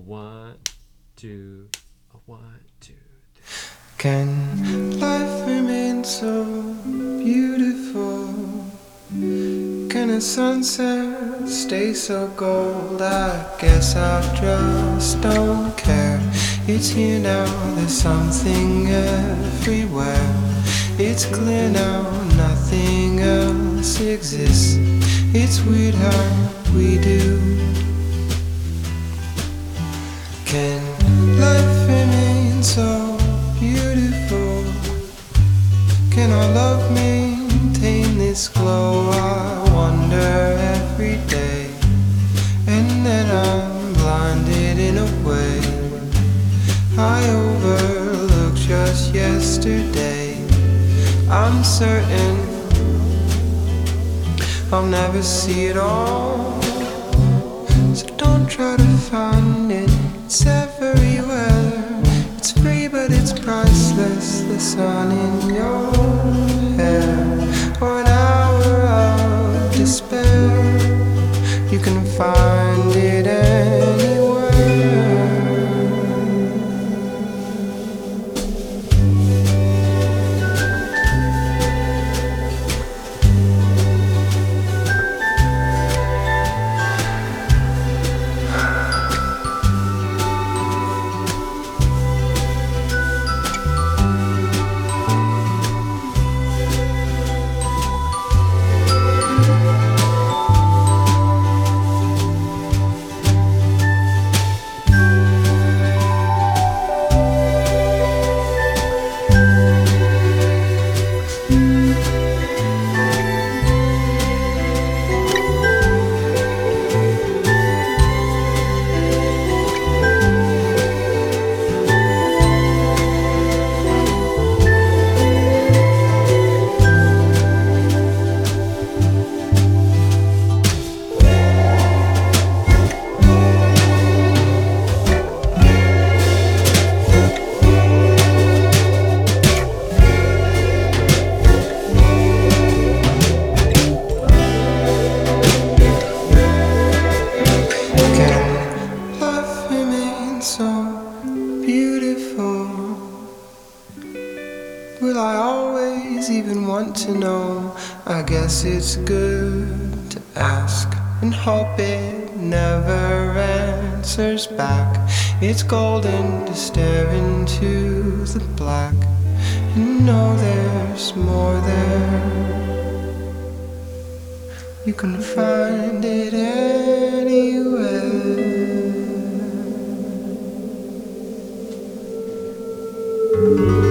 one, two, a one, two. Can life remain so beautiful? Can a sunset stay so gold? I guess I just don't care. It's here now, there's something everywhere. It's clear now, nothing else exists. It's weird how we do. Can life remain so beautiful? Can our love maintain this glow? I wonder every day, and then I'm blinded in a way I overlooked just yesterday. I'm certain I'll never see it all, so don't try to find it. It's everywhere. It's free but it's priceless. The sun in your hair, or an hour of despair. You can find it anywhere. Will I always even want to know? I guess it's good to ask and hope it never answers back. It's golden to stare into the black and know there's more there. You can find it anywhere.